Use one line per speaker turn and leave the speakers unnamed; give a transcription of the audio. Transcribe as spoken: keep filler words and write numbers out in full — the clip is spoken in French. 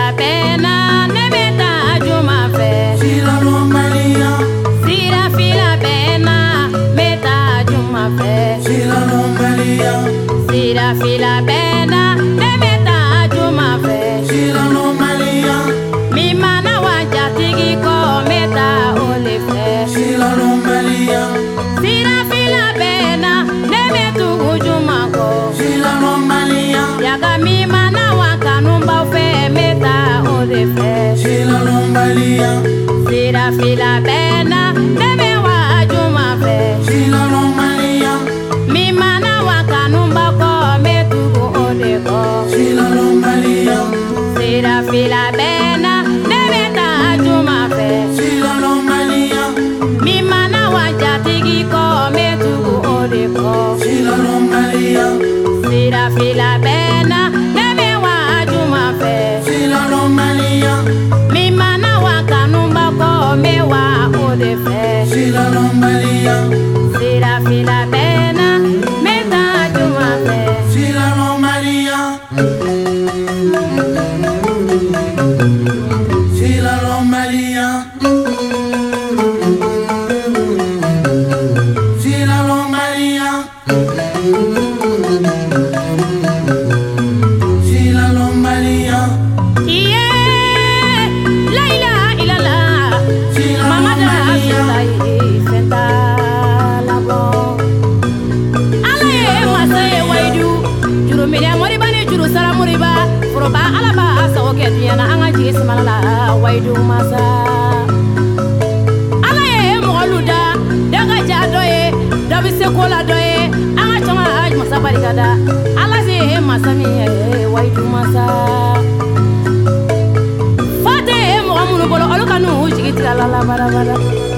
fila bena ne meta juma fe
Sira lo Maria
Sira fila bena meta juma fe
Sira lo Maria
Sira fila bena ne meta juma fe
Sira lo Maria
mi mana wanja tigi ko meta ole fe
Sira lo Maria
Sira fila bena ne metu juma ko
Sira lo Maria
yaga mi mana wakanumba fe meta ole fe
Sira lo Maria
Sira fila bena ne me wa juma fe
Sira lo Maria
mi mana wakanumba ko metu ole ko
Sira lo Maria
Sira fila bena ne meta juma fe
Sira lo Maria
mi mana wanja tigi ko metu ole ko
Sira lo Maria
Sira fila bena ne me wa juma fe
Sira lo Maria
mi mana wakanumba ko me wa ole fe
Sira lo Maria
Sira fila bena meta juma fe
Sira lo Maria Sira lo Maria Sira lo Maria Sira lo Maria
yeah la ilaha illallah
Sira lo
mama da
Maria
sai fenta la bo ala ye masa ye waidu juru mine mori bani juru sara mori ba foroba ala ba sawo ke diyana anga ji ismala waidu masa ala ye mogoluda daga ja doye dabi se kola doye anga chonga aj masa barikada ala se masa mi waidu masa fate mo amunu bolo alukanu jigitira la la bara bara